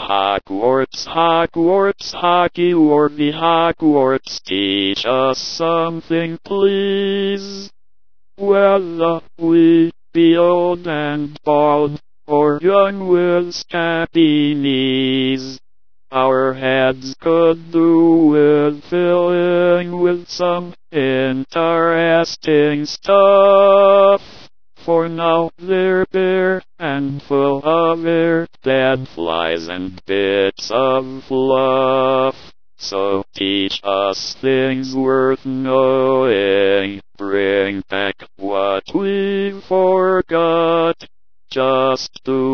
Hogwarts, Hogwarts, Hogwarts, Hogwarts, teach us something, please. Whether we be old and bald, or young with scabby knees, our heads could do with filling with some interesting stuff. For now they're bare and full of air, dead flies and bits of fluff. So teach us things worth knowing, bring back what we forgot, just to